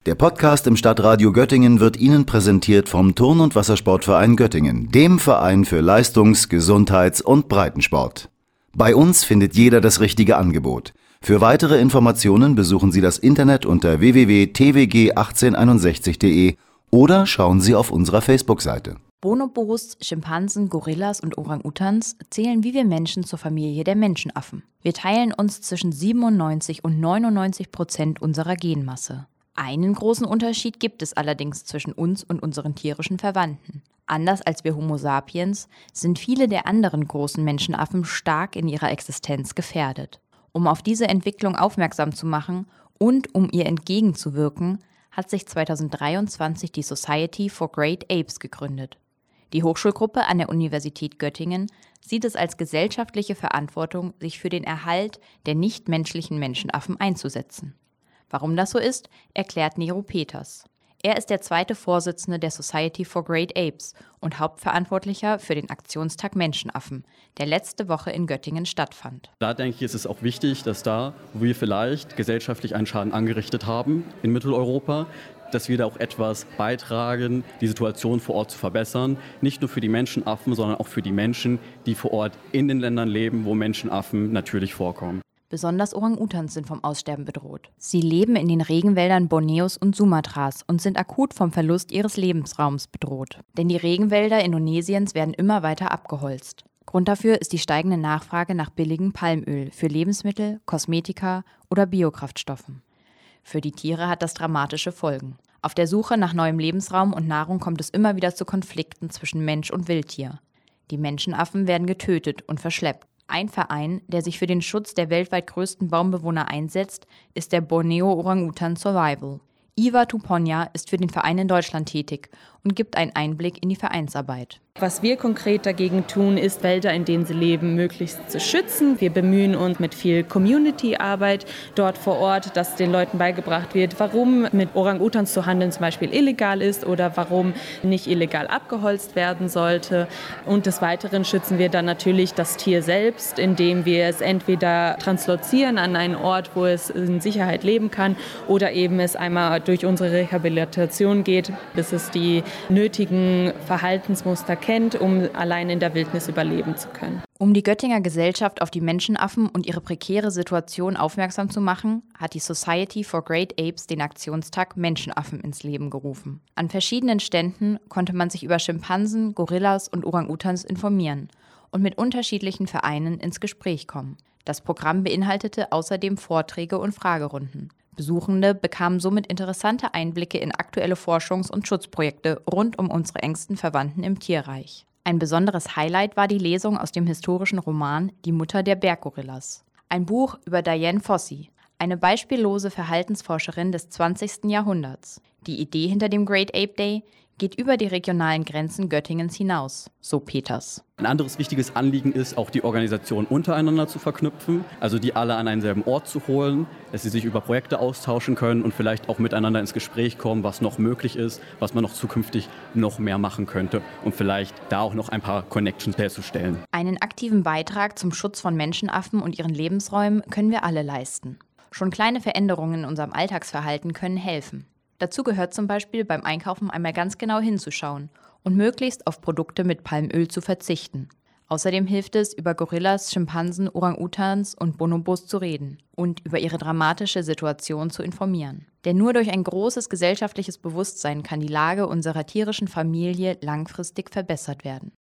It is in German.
Der Podcast im Stadtradio Göttingen wird Ihnen präsentiert vom Turn- und Wassersportverein Göttingen, dem Verein für Leistungs-, Gesundheits- und Breitensport. Bei uns findet jeder das richtige Angebot. Für weitere Informationen besuchen Sie das Internet unter www.twg1861.de oder schauen Sie auf unserer Facebook-Seite. Bonobos, Schimpansen, Gorillas und Orang-Utans zählen wie wir Menschen zur Familie der Menschenaffen. Wir teilen uns zwischen 97 und 99% unserer Genmasse. Einen großen Unterschied gibt es allerdings zwischen uns und unseren tierischen Verwandten. Anders als wir Homo sapiens sind viele der anderen großen Menschenaffen stark in ihrer Existenz gefährdet. Um auf diese Entwicklung aufmerksam zu machen und um ihr entgegenzuwirken, hat sich 2023 die Society for Great Apes gegründet. Die Hochschulgruppe an der Universität Göttingen sieht es als gesellschaftliche Verantwortung, sich für den Erhalt der nichtmenschlichen Menschenaffen einzusetzen. Warum das so ist, erklärt Nero Peters. Er ist der zweite Vorsitzende der Society for Great Apes und Hauptverantwortlicher für den Aktionstag Menschenaffen, der letzte Woche in Göttingen stattfand. Da denke ich, ist es auch wichtig, dass da, wo wir vielleicht gesellschaftlich einen Schaden angerichtet haben in Mitteleuropa, dass wir da auch etwas beitragen, die Situation vor Ort zu verbessern. Nicht nur für die Menschenaffen, sondern auch für die Menschen, die vor Ort in den Ländern leben, wo Menschenaffen natürlich vorkommen. Besonders Orang-Utans sind vom Aussterben bedroht. Sie leben in den Regenwäldern Borneos und Sumatras und sind akut vom Verlust ihres Lebensraums bedroht. Denn die Regenwälder Indonesiens werden immer weiter abgeholzt. Grund dafür ist die steigende Nachfrage nach billigem Palmöl für Lebensmittel, Kosmetika oder Biokraftstoffen. Für die Tiere hat das dramatische Folgen. Auf der Suche nach neuem Lebensraum und Nahrung kommt es immer wieder zu Konflikten zwischen Mensch und Wildtier. Die Menschenaffen werden getötet und verschleppt. Ein Verein, der sich für den Schutz der weltweit größten Baumbewohner einsetzt, ist der Borneo Orang-Utan Survival. Iva Tuponya ist für den Verein in Deutschland tätig und gibt einen Einblick in die Vereinsarbeit. Was wir konkret dagegen tun, ist, Wälder, in denen sie leben, möglichst zu schützen. Wir bemühen uns mit viel Community-Arbeit dort vor Ort, dass den Leuten beigebracht wird, warum mit Orang-Utans zu handeln zum Beispiel illegal ist oder warum nicht illegal abgeholzt werden sollte. Und des Weiteren schützen wir dann natürlich das Tier selbst, indem wir es entweder translozieren an einen Ort, wo es in Sicherheit leben kann, oder eben es einmal durch unsere Rehabilitation geht, bis es die nötigen Verhaltensmuster kennt, um allein in der Wildnis überleben zu können. Um die Göttinger Gesellschaft auf die Menschenaffen und ihre prekäre Situation aufmerksam zu machen, hat die Society for Great Apes den Aktionstag Menschenaffen ins Leben gerufen. An verschiedenen Ständen konnte man sich über Schimpansen, Gorillas und Orang-Utans informieren und mit unterschiedlichen Vereinen ins Gespräch kommen. Das Programm beinhaltete außerdem Vorträge und Fragerunden. Besuchende bekamen somit interessante Einblicke in aktuelle Forschungs- und Schutzprojekte rund um unsere engsten Verwandten im Tierreich. Ein besonderes Highlight war die Lesung aus dem historischen Roman Die Mutter der Berggorillas. Ein Buch über Dian Fossey, eine beispiellose Verhaltensforscherin des 20. Jahrhunderts. Die Idee hinter dem Great Ape Day geht über die regionalen Grenzen Göttingens hinaus, so Peters. Ein anderes wichtiges Anliegen ist, auch die Organisation untereinander zu verknüpfen, also die alle an einen selben Ort zu holen, dass sie sich über Projekte austauschen können und vielleicht auch miteinander ins Gespräch kommen, was noch möglich ist, was man noch zukünftig noch mehr machen könnte, um vielleicht da auch noch ein paar Connections herzustellen. Einen aktiven Beitrag zum Schutz von Menschenaffen und ihren Lebensräumen können wir alle leisten. Schon kleine Veränderungen in unserem Alltagsverhalten können helfen. Dazu gehört zum Beispiel beim Einkaufen einmal ganz genau hinzuschauen und möglichst auf Produkte mit Palmöl zu verzichten. Außerdem hilft es, über Gorillas, Schimpansen, Orang-Utans und Bonobos zu reden und über ihre dramatische Situation zu informieren. Denn nur durch ein großes gesellschaftliches Bewusstsein kann die Lage unserer tierischen Familie langfristig verbessert werden.